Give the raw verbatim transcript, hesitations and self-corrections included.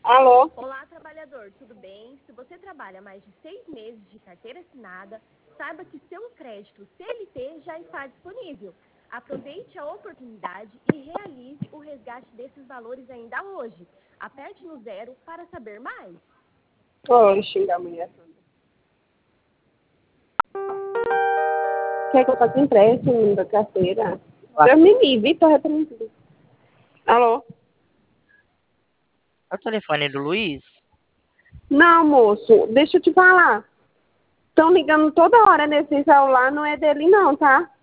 Alô? Olá, trabalhador, tudo bem? Se você trabalha mais de seis meses de carteira assinada, saiba que seu crédito C L T já está disponível. Aproveite a oportunidade e realize o resgate desses valores ainda hoje. Aperte no zero para saber mais. Oi, xinga a mulher. Quer que eu faça empréstimo da carteira? Eu me livre, tô repreendido. Alô? É o telefone do Luiz? Não, moço, deixa eu te falar. Estão ligando toda hora nesse celular, não é dele não, tá?